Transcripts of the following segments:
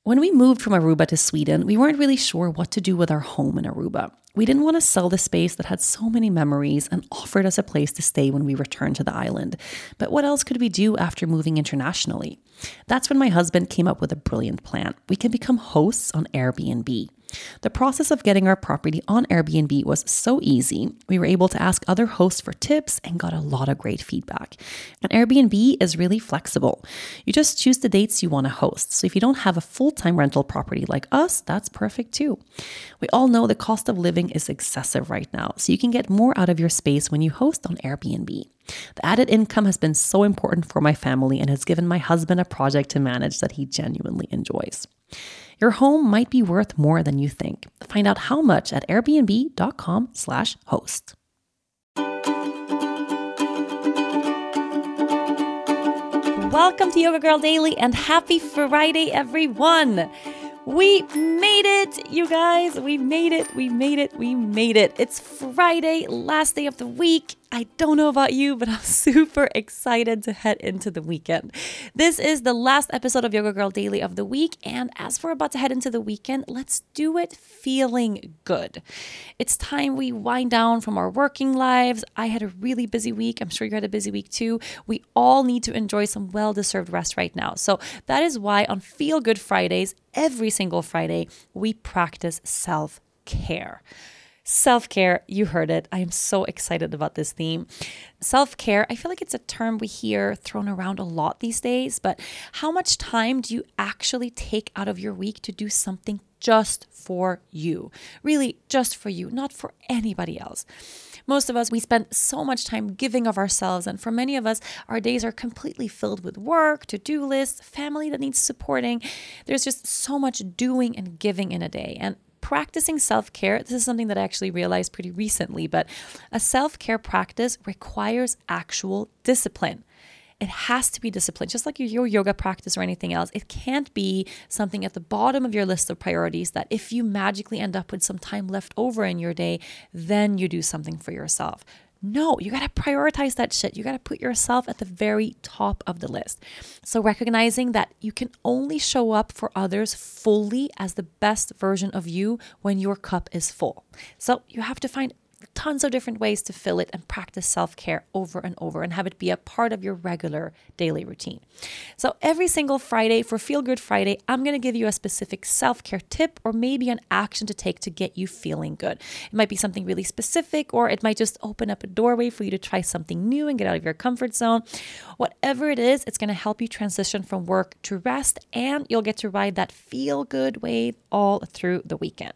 When we moved from Aruba to Sweden, we weren't really sure what to do with our home in Aruba. We didn't want to sell the space that had so many memories and offered us a place to stay when we returned to the island. But what else could we do after moving internationally? That's when my husband came up with a brilliant plan. We can become hosts on Airbnb. The process of getting our property on Airbnb was so easy. We were able to ask other hosts for tips and got a lot of great feedback. And Airbnb is really flexible. You just choose the dates you want to host. So if you don't have a full-time rental property like us, that's perfect too. We all know the cost of living is excessive right now, so you can get more out of your space when you host on Airbnb. The added income has been so important for my family and has given my husband a project to manage that he genuinely enjoys. Your home might be worth more than you think. Find out how much at airbnb.com/host. Welcome to Yoga Girl Daily and happy Friday, everyone. We made it, you guys. We made it. It's Friday, last day of the week. I don't know about you, but I'm super excited to head into the weekend. This is the last episode of Yoga Girl Daily of the week. And as we're about to head into the weekend, let's do it feeling good. It's time we wind down from our working lives. I had a really busy week. I'm sure you had a busy week too. We all need to enjoy some well-deserved rest right now. So that is why on Feel Good Fridays, every single Friday, we practice self-care. Self-care, you heard it. I am so excited about this theme. Self-care, I feel like it's a term we hear thrown around a lot these days, but how much time do you actually take out of your week to do something just for you? Really, just for you, not for anybody else. Most of us, we spend so much time giving of ourselves, and for many of us, our days are completely filled with work, to-do lists, family that needs supporting. There's just so much doing and giving in a day, and practicing self-care, this is something that I actually realized pretty recently, but a self-care practice requires actual discipline. It has to be disciplined, just like your yoga practice or anything else. It can't be something at the bottom of your list of priorities that if you magically end up with some time left over in your day, then you do something for yourself. No, you got to prioritize that shit. You got to put yourself at the very top of the list. So recognizing that you can only show up for others fully as the best version of you when your cup is full. So you have to find tons of different ways to fill it and practice self-care over and over and have it be a part of your regular daily routine. So every single Friday for Feel Good Friday, I'm going to give you a specific self-care tip or maybe an action to take to get you feeling good. It might be something really specific, or it might just open up a doorway for you to try something new and get out of your comfort zone. Whatever it is, it's going to help you transition from work to rest, and you'll get to ride that feel good wave all through the weekend.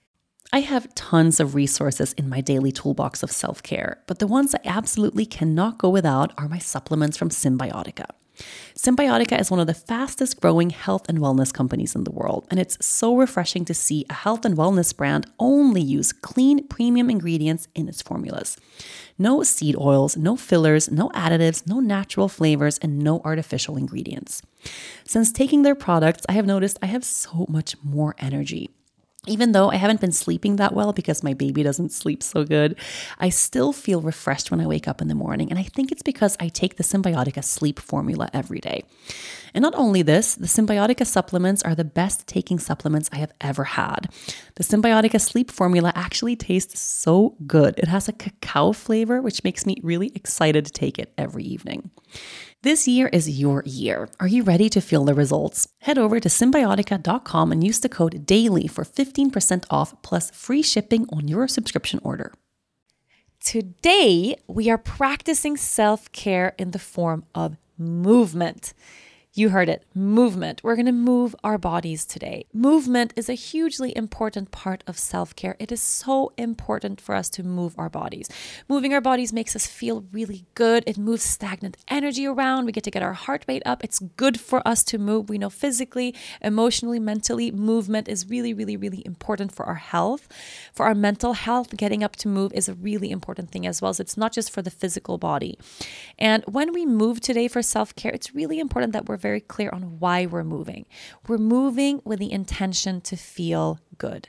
I have tons of resources in my daily toolbox of self-care, but the ones I absolutely cannot go without are my supplements from Cymbiotika. Cymbiotika is one of the fastest growing health and wellness companies in the world, and it's so refreshing to see a health and wellness brand only use clean, premium ingredients in its formulas. No seed oils, no fillers, no additives, no natural flavors, and no artificial ingredients. Since taking their products, I have noticed I have so much more energy. Even though I haven't been sleeping that well because my baby doesn't sleep so good, I still feel refreshed when I wake up in the morning. And I think it's because I take the Cymbiotika sleep formula every day. And not only this, the Cymbiotika supplements are the best taking supplements I have ever had. The Cymbiotika sleep formula actually tastes so good. It has a cacao flavor, which makes me really excited to take it every evening. This year is your year. Are you ready to feel the results? Head over to Cymbiotika.com and use the code DAILY for 15% off plus free shipping on your subscription order. Today, we are practicing self-care in the form of movement. You heard it, movement. We're going to move our bodies today. Movement is a hugely important part of self-care. It is so important for us to move our bodies. Moving our bodies makes us feel really good. It moves stagnant energy around. We get to get our heart rate up. It's good for us to move. We know physically, emotionally, mentally, movement is really, really, really important for our health. For our mental health, getting up to move is a really important thing as well. So it's not just for the physical body. And when we move today for self-care, it's really important that we're very clear on why we're moving. We're moving with the intention to feel good.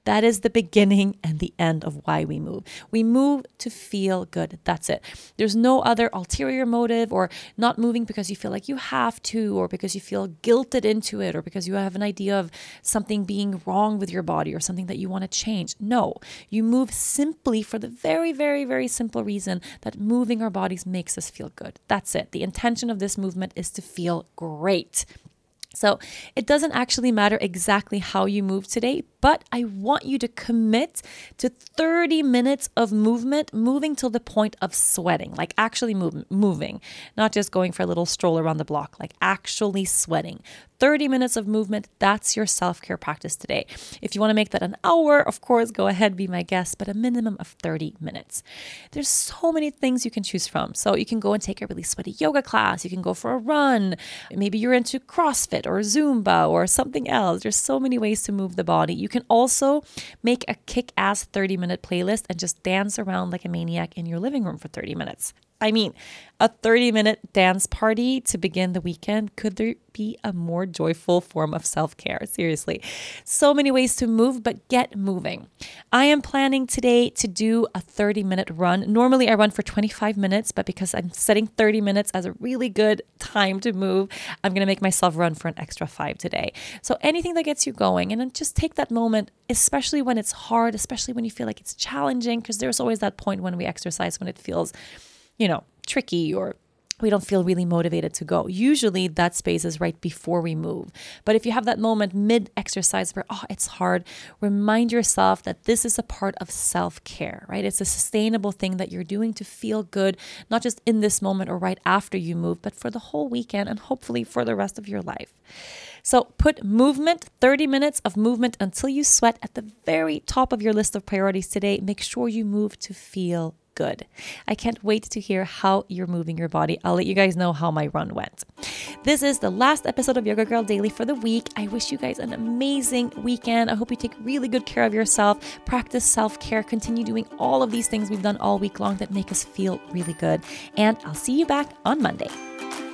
That is the beginning and the end of why we move. We move to feel good. That's it. There's no other ulterior motive, or not moving because you feel like you have to, or because you feel guilted into it, or because you have an idea of something being wrong with your body or something that you want to change. No, you move simply for the very, very, very simple reason that moving our bodies makes us feel good. That's it. The intention of this movement is to feel great. So it doesn't actually matter exactly how you move today, but I want you to commit to 30 minutes of moving till the point of sweating, like actually moving, not just going for a little stroll around the block, like actually sweating. 30 minutes of movement, that's your self-care practice today. If you want to make that an hour, of course, go ahead, be my guest, but a minimum of 30 minutes. There's so many things you can choose from. So you can go and take a really sweaty yoga class. You can go for a run. Maybe you're into CrossFit or Zumba or something else. There's so many ways to move the body. You can also make a kick-ass 30-minute playlist and just dance around like a maniac in your living room for 30 minutes. I mean, a 30-minute dance party to begin the weekend. Could there be a more joyful form of self-care? Seriously. So many ways to move, but get moving. I am planning today to do a 30-minute run. Normally I run for 25 minutes, but because I'm setting 30 minutes as a really good time to move, I'm going to make myself run for an extra 5 today. So anything that gets you going, and then just take that moment, especially when it's hard, especially when you feel like it's challenging, because there's always that point when we exercise when it feels tricky, or we don't feel really motivated to go. Usually that space is right before we move. But if you have that moment mid-exercise where, it's hard, remind yourself that this is a part of self-care, right? It's a sustainable thing that you're doing to feel good, not just in this moment or right after you move, but for the whole weekend and hopefully for the rest of your life. So put movement, 30 minutes of movement until you sweat at the very top of your list of priorities today. Make sure you move to feel good. I can't wait to hear how you're moving your body. I'll let you guys know how my run went. This is the last episode of Yoga Girl Daily for the week. I wish you guys an amazing weekend. I hope you take really good care of yourself, practice self-care, continue doing all of these things we've done all week long that make us feel really good. And I'll see you back on Monday.